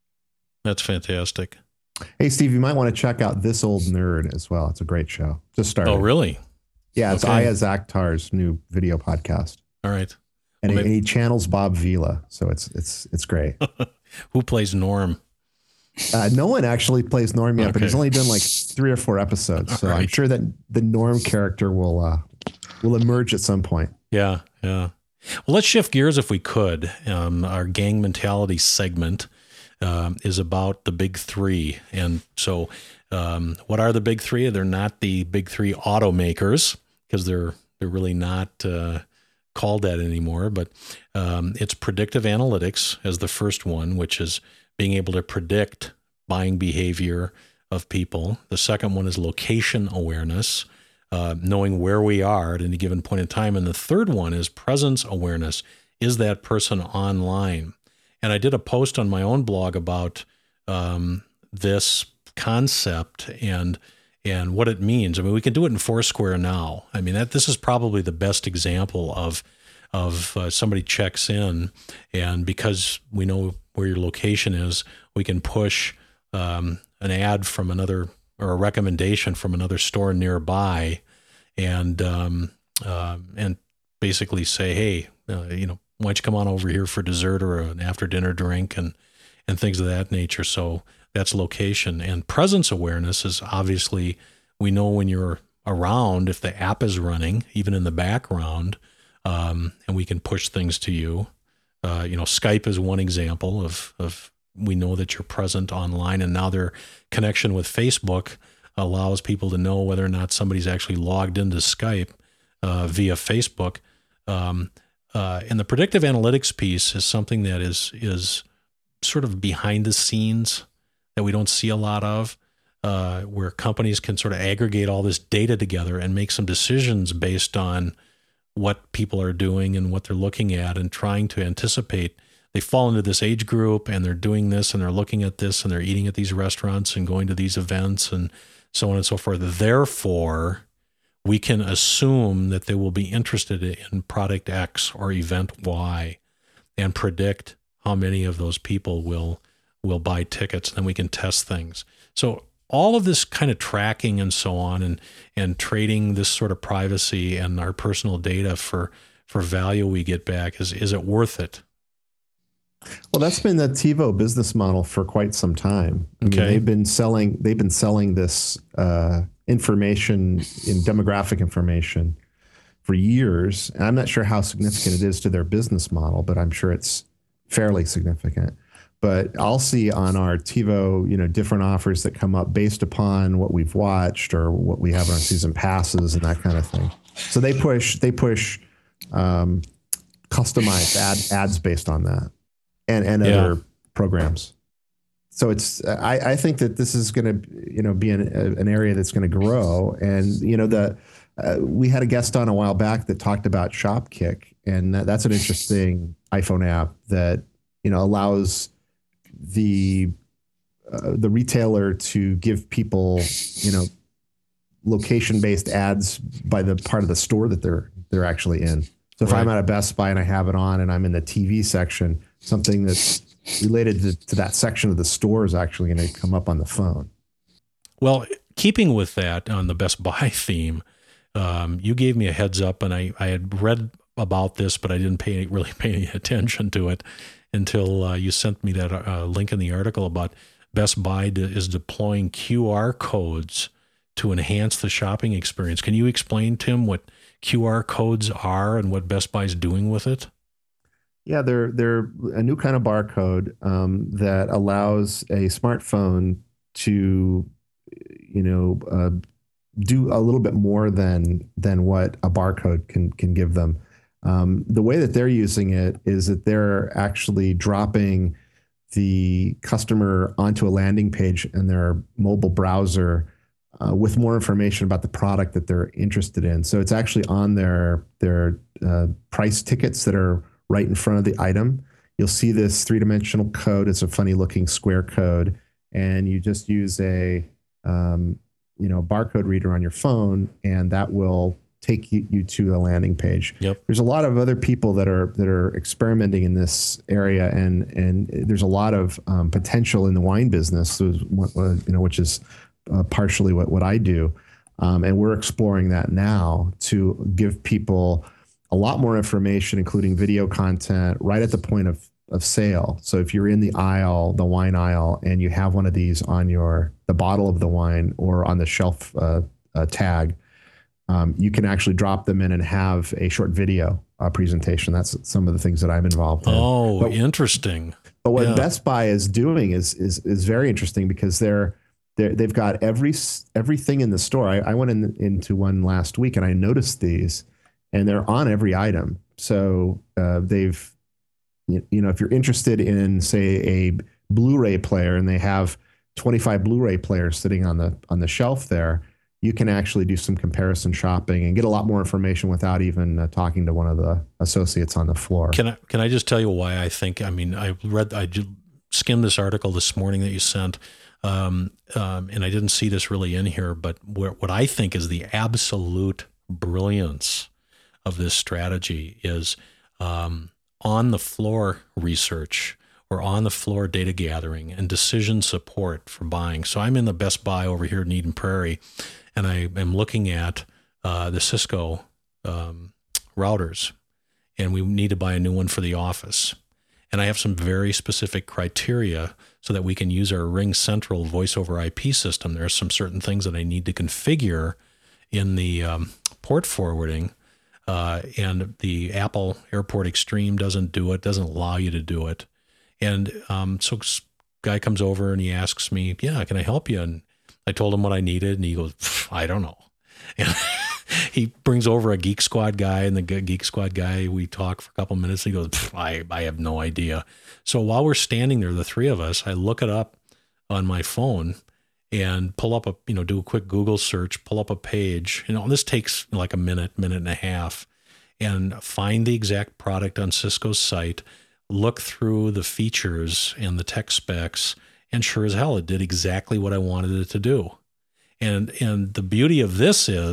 That's fantastic. Hey, Steve, you might want to check out This Old Nerd as well. It's a great show. Just started. Oh, really? Yeah, it's okay. Ayaz Akhtar's new video podcast. All right. And, well, he, and he channels Bob Vila, so it's it's it's great. Who plays Norm? Uh, no one actually plays Norm yet, okay. but he's only done like three or four episodes. So right. I'm sure that the Norm character will uh, will emerge at some point. Yeah, yeah. Well, let's shift gears if we could. Um, our gang mentality segment um, is about the big three, and so um, what are the big three? They're not the big three automakers because they're they're really not. Uh, called that anymore, but um, it's predictive analytics as the first one, which is being able to predict buying behavior of people. The second one is location awareness, uh, knowing where we are at any given point in time. And the third one is presence awareness. Is that person online? And I did a post on my own blog about um, this concept and and what it means. I mean, we can do it in Foursquare now. I mean, that this is probably the best example of of uh, somebody checks in, and because we know where your location is, we can push um, an ad from another or a recommendation from another store nearby, and um, uh, and basically say, hey, uh, you know, why don't you come on over here for dessert or an after dinner drink and and things of that nature. So that's location. And presence awareness is obviously, we know when you're around, if the app is running, even in the background, um, and we can push things to you. Uh, you know, Skype is one example of, of we know that you're present online, and now their connection with Facebook allows people to know whether or not somebody's actually logged into Skype uh, via Facebook. Um, uh, and the predictive analytics piece is something that is is sort of behind the scenes that we don't see a lot of, uh, where companies can sort of aggregate all this data together and make some decisions based on what people are doing and what they're looking at and trying to anticipate. They fall into this age group and they're doing this and they're looking at this and they're eating at these restaurants and going to these events and so on and so forth. Therefore, we can assume that they will be interested in product X or event Y and predict how many of those people will will buy tickets. And then we can test things. So all of this kind of tracking and so on, and and trading this sort of privacy and our personal data for for value we get back, is is it worth it? Well, that's been the TiVo business model for quite some time. I mean, Okay. they've been selling they've been selling this uh, information in demographic information for years. And I'm not sure how significant it is to their business model, but I'm sure it's fairly significant. But I'll see on our TiVo, you know, different offers that come up based upon what we've watched or what we have on season passes and that kind of thing. So they push they push um, customized ad, ads based on that, and and Yeah. other programs. So it's I, I think that this is going to you know be an, an area that's going to grow. And you know the uh, we had a guest on a while back that talked about Shopkick, and that, that's an interesting iPhone app that you know allows the uh, the retailer to give people you know location based ads by the part of the store that they're they're actually in. So if Right. I'm at a Best Buy and I have it on and I'm in the T V section, something that's related to, to that section of the store is actually going to come up on the phone. Well, keeping with that on the Best Buy theme, um, you gave me a heads up, and I, I had read about this, but I didn't pay really pay any attention to it until uh, you sent me that uh, link in the article about Best Buy de- is deploying Q R codes to enhance the shopping experience. Can you explain, Tim, what Q R codes are and what Best Buy is doing with it? Yeah, they're they're a new kind of barcode um, that allows a smartphone to, you know, uh, do a little bit more than than what a barcode can can give them. Um, the way that they're using it is that they're actually dropping the customer onto a landing page in their mobile browser uh, with more information about the product that they're interested in. So it's actually on their their uh, price tickets that are right in front of the item. You'll see this three-dimensional code. It's a funny-looking square code, and you just use a um, you know barcode reader on your phone, and that will take you, you to the landing page. Yep. There's a lot of other people that are that are experimenting in this area, and and there's a lot of um, potential in the wine business. So, you know, which is uh, partially what what I do, um, and we're exploring that now to give people a lot more information, including video content, right at the point of of sale. So if you're in the aisle, the wine aisle, and you have one of these on your the bottle of the wine or on the shelf uh, uh, tag, um, you can actually drop them in and have a short video uh, presentation. That's some of the things that I'm involved in. Oh, but, interesting. But what Yeah. Best Buy is doing is is is very interesting because they're they're they've got every everything in the store. I, I went in, into one last week and I noticed these, and they're on every item. So uh, they've you know, if you're interested in, say, a Blu-ray player, and they have twenty-five Blu-ray players sitting on the on the shelf there, you can actually do some comparison shopping and get a lot more information without even uh, talking to one of the associates on the floor. Can I can I just tell you why I think? I mean, I read, I just skimmed this article this morning that you sent, um, um, and I didn't see this really in here. But where, what I think is the absolute brilliance of this strategy is um, on the floor research or on the floor data gathering and decision support for buying. So I'm in the Best Buy over here in Eden Prairie, and I am looking at uh, the Cisco um, routers, and we need to buy a new one for the office. And I have some very specific criteria so that we can use our Ring Central voice over I P system. There are some certain things that I need to configure in the um, port forwarding. Uh, and the Apple Airport Extreme doesn't do it, doesn't allow you to do it. And um, so this guy comes over and he asks me, yeah, can I help you? And I told him what I needed, and he goes, I don't know. And he brings over a Geek Squad guy, and the Geek Squad guy, we talk for a couple minutes, and he goes, I, I have no idea. So while we're standing there, the three of us, I look it up on my phone and pull up a, you know, do a quick Google search, pull up a page, you know, and this takes like a minute, minute and a half, and find the exact product on Cisco's site, look through the features and the tech specs, and sure as hell, it did exactly what I wanted it to do. And, and the beauty of this is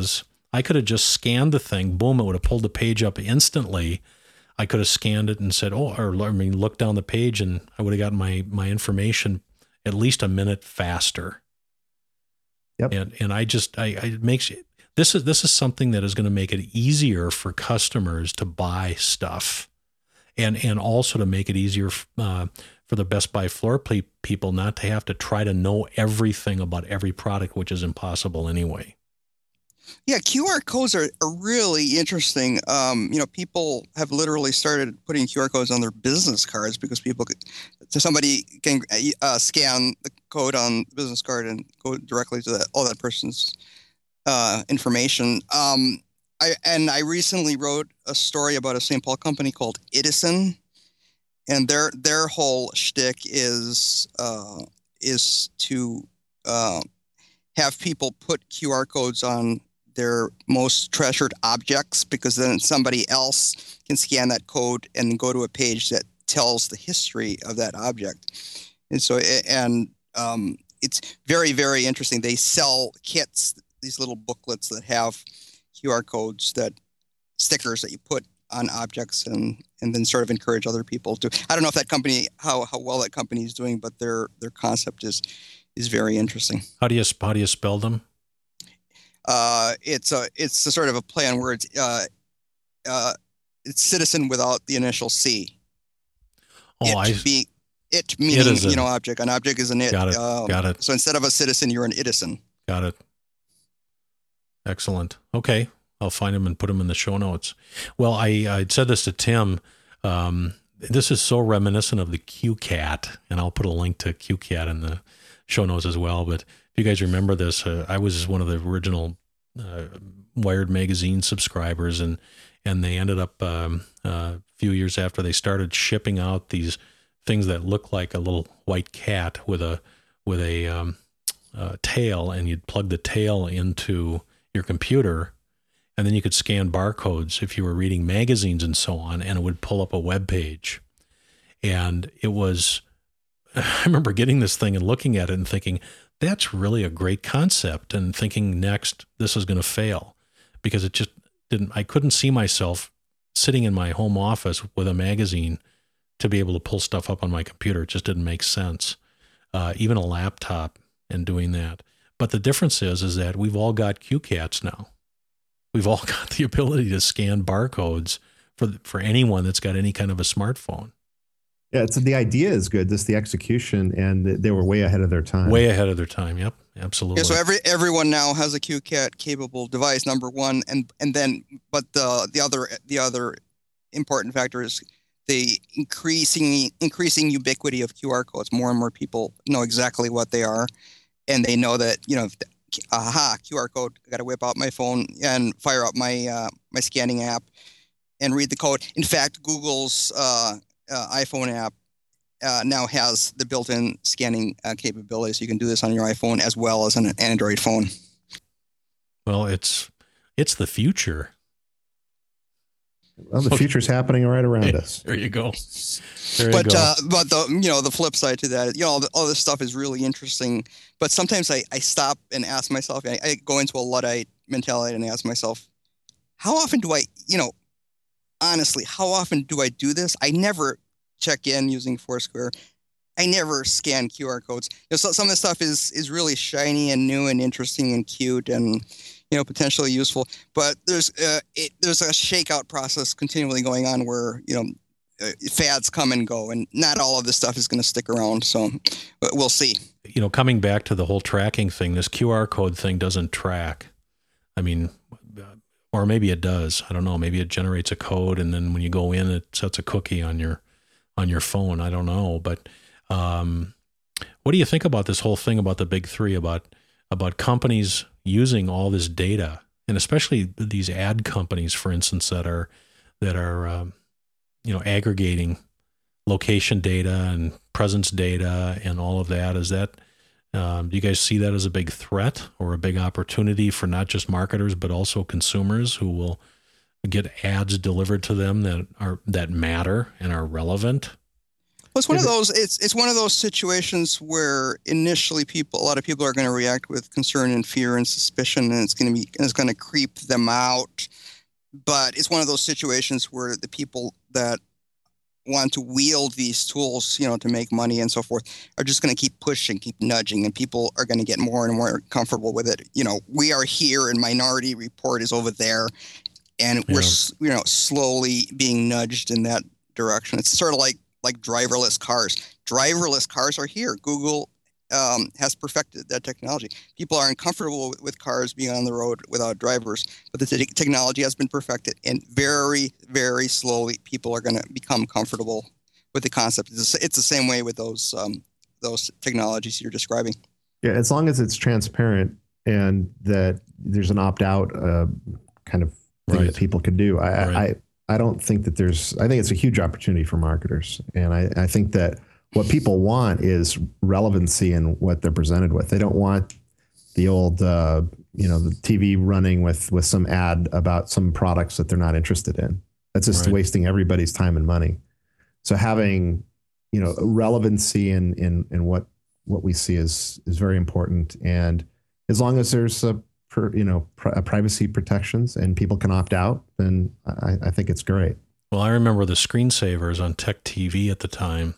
I could have just scanned the thing. Boom, it would have pulled the page up instantly. I could have scanned it and said, oh, or I mean, look down the page, and I would have gotten my, my information at least a minute faster. Yep. And, and I just, I, I it makes this is, this is something that is going to make it easier for customers to buy stuff, and, and also to make it easier uh, for the Best Buy floor plate people not to have to try to know everything about every product, which is impossible anyway. Yeah, Q R codes are, are really interesting. Um, you know, people have literally started putting Q R codes on their business cards because people could, so somebody can uh, scan the code on the business card and go directly to that all that person's uh, information. Um, I and I recently wrote a story about a Saint Paul company called Edison, and their their whole shtick is uh, is to uh, have people put Q R codes on their most treasured objects, because then somebody else can scan that code and go to a page that tells the history of that object. And so, and um, it's very, very interesting. They sell kits, these little booklets that have Q R codes, that stickers that you put on objects, and and then sort of encourage other people to. I don't know if that company, how how well that company is doing, but their their concept is is very interesting. How do you how do you spell them? Uh, it's a it's a sort of a play on words. Uh, uh, it's citizen without the initial C. Oh, it I be it meaning it you know object. An object is an it. Got it. Um, got it. So instead of a citizen, you're an Edison. Got it. Excellent. Okay, I'll find them and put them in the show notes. Well, I I said this to Tim. Um, this is so reminiscent of the Q CAT, and I'll put a link to Q CAT in the show notes as well. But if you guys remember this, uh, I was one of the original uh, Wired magazine subscribers, and and they ended up um, uh, a few years after they started shipping out these things that look like a little white cat with a with a um, uh, tail, and you'd plug the tail into your computer, and then you could scan barcodes if you were reading magazines and so on, and it would pull up a web page. And it was, I remember getting this thing and looking at it and thinking, that's really a great concept, and thinking next, this is going to fail, because it just didn't, I couldn't see myself sitting in my home office with a magazine to be able to pull stuff up on my computer. It just didn't make sense. Uh, even a laptop and doing that. But the difference is, is that we've all got Q CATs now. We've all got the ability to scan barcodes for for anyone that's got any kind of a smartphone. Yeah, it's the idea is good. This the execution, and they were way ahead of their time. Way ahead of their time. Yep, absolutely. Yeah, so every everyone now has a Q CAT capable device. Number one, and and then, but the the other the other important factor is the increasing increasing ubiquity of Q R codes. More and more people know exactly what they are, and they know that, you know, if the, aha, Q R code. I got to whip out my phone and fire up my uh, my scanning app and read the code. In fact, Google's uh, uh, iPhone app uh, now has the built-in scanning uh, capability, so you can do this on your iPhone as well as on an Android phone. Well, it's it's the future. Well, the future's happening right around Hey, us. There you go. There But you go. uh, but the you know the flip side to that, you know, all, the, all this stuff is really interesting. But sometimes I, I stop and ask myself, I, I go into a Luddite mentality and ask myself, how often do I, you know, honestly, how often do I do this? I never check in using Foursquare. I never scan Q R codes. You know, so some of this stuff is is really shiny and new and interesting and cute and, you know, potentially useful. But there's uh, it, there's a shakeout process continually going on where, you know, uh, fads come and go, and not all of this stuff is going to stick around. So but we'll see. You know, coming back to the whole tracking thing, this Q R code thing doesn't track. I mean, or maybe it does. I don't know. Maybe it generates a code, and then when you go in, it sets a cookie on your on your phone. I don't know. But um, what do you think about this whole thing about the big three, about about companies using all this data, and especially these ad companies, for instance, that are that are um, you know, aggregating location data and presence data and all of that? Is that um, do you guys see that as a big threat or a big opportunity for not just marketers but also consumers who will get ads delivered to them that are that matter and are relevant? Well, it's one of those. It's it's one of those situations where initially people, a lot of people are going to react with concern and fear and suspicion, and it's going to be it's going to creep them out. But it's one of those situations where the people that want to wield these tools, you know, to make money and so forth, are just going to keep pushing, keep nudging, and people are going to get more and more comfortable with it. You know, we are here, and Minority Report is over there, and yeah. we're you know slowly being nudged in that direction. It's sort of like. like driverless cars. Driverless cars are here. Google um, has perfected that technology. People are uncomfortable with, with cars being on the road without drivers, but the te- technology has been perfected, and very, very slowly people are going to become comfortable with the concept. It's, it's the same way with those um, those technologies you're describing. Yeah, as long as it's transparent and that there's an opt-out uh, kind of thing right. that people can do. I, right. I I don't think that there's, I think it's a huge opportunity for marketers. And I, I think that what people want is relevancy in what they're presented with. They don't want the old, uh, you know, the T V running with, with some ad about some products that they're not interested in. That's just right. wasting everybody's time and money. So having, you know, relevancy in, in, in what, what we see is, is very important. And as long as there's a, For, you know, pr- privacy protections and people can opt out, then I, I think it's great. Well, I remember the screensavers on Tech T V at the time.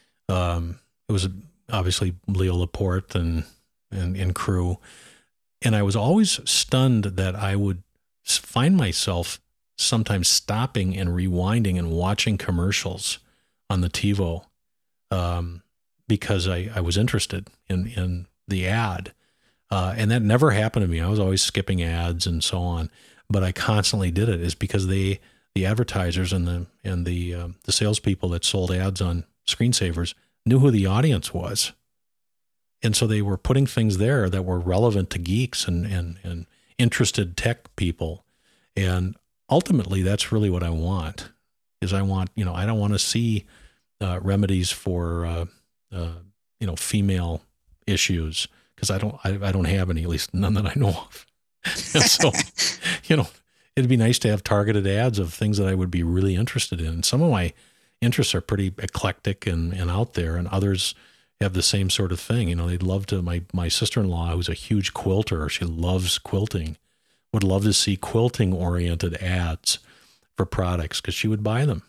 Um, it was obviously Leo Laporte and, and, and crew. And I was always stunned that I would find myself sometimes stopping and rewinding and watching commercials on the TiVo um, because I, I was interested in, in the ad. Uh, and that never happened to me. I was always skipping ads and so on, but I constantly did it. Is because they, the advertisers and the and the um, the salespeople that sold ads on screensavers knew who the audience was, and so they were putting things there that were relevant to geeks and and and interested tech people, and ultimately that's really what I want. Is I want you know I don't want to see uh, remedies for uh, uh, you know female issues. Because I don't, I, I don't have any, at least none that I know of. And so, you know, it'd be nice to have targeted ads of things that I would be really interested in. And some of my interests are pretty eclectic and, and out there, and others have the same sort of thing. You know, they'd love to. My my sister-in-law, who's a huge quilter, she loves quilting, would love to see quilting-oriented ads for products because she would buy them.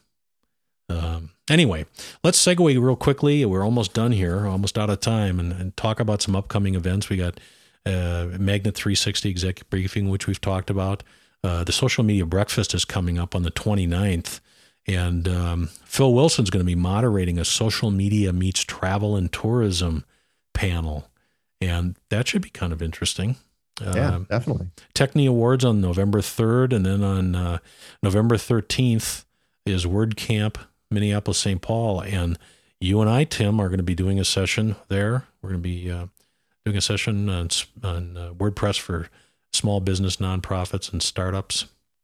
Um, anyway, let's segue real quickly. We're almost done here, almost out of time, and, and talk about some upcoming events. We got uh, Magnet three sixty Executive Briefing, which we've talked about. Uh, the Social Media Breakfast is coming up on the twenty-ninth, and um, Phil Wilson's going to be moderating a social media meets travel and tourism panel, and that should be kind of interesting. Yeah, uh, definitely. Techne Awards on November third, and then on uh, November thirteenth is WordCamp Minneapolis Saint Paul, and you and I, Tim, are going to be doing a session there. We're going to be uh, doing a session on, on uh, WordPress for small business, nonprofits, and startups.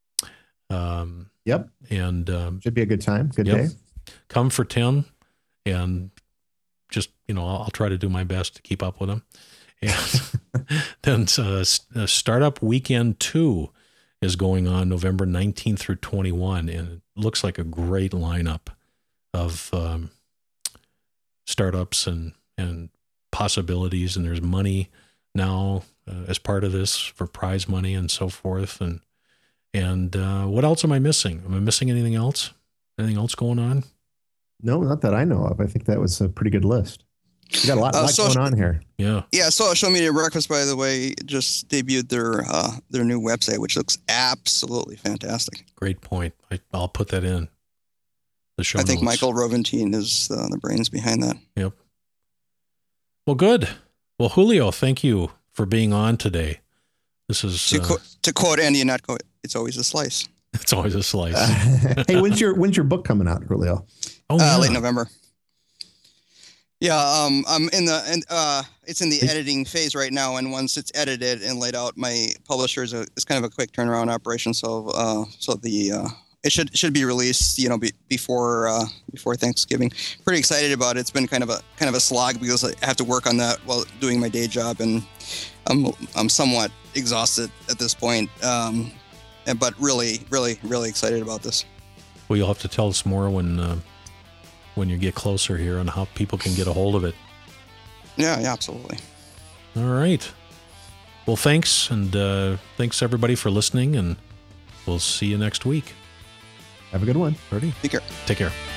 Um, yep. And um, should be a good time. Good yep. day. Come for Tim, and just, you know, I'll, I'll try to do my best to keep up with him. And then uh, Startup Weekend two is going on November nineteenth through twenty-one, and it looks like a great lineup of um, startups and, and possibilities. And there's money now uh, as part of this for prize money and so forth. And and uh, what else am I missing? Am I missing anything else? Anything else going on? No, not that I know of. I think that was a pretty good list. You got a lot, uh, lot social, going on here. Yeah. Yeah. Social Media Breakfast, by the way, just debuted their uh, their new website, which looks absolutely fantastic. Great point. I, I'll put that in the show I think notes. Michael Roventine is uh, the brains behind that. Yep. Well, good. Well, Julio, thank you for being on today. This is to, uh, co- to quote Andy Ihnatko, it's always a slice. It's always a slice. Uh, hey, when's your when's your book coming out, Julio? Oh, uh, yeah. Late November. Yeah, um, I'm in the and uh, it's in the editing phase right now, and once it's edited and laid out, my publisher is a it's kind of a quick turnaround operation. So, uh, so the uh, it should should be released, you know, be, before uh, before Thanksgiving. Pretty excited about it. It's been kind of a kind of a slog because I have to work on that while doing my day job, and I'm I'm somewhat exhausted at this point. Um, and, but really, really, really excited about this. Well, you'll have to tell us more when uh, when you get closer here on how people can get a hold of it. Yeah, yeah, absolutely. All right. Well, thanks, and uh, thanks everybody for listening, and we'll see you next week. Have a good one. Ready? Take care. Take care.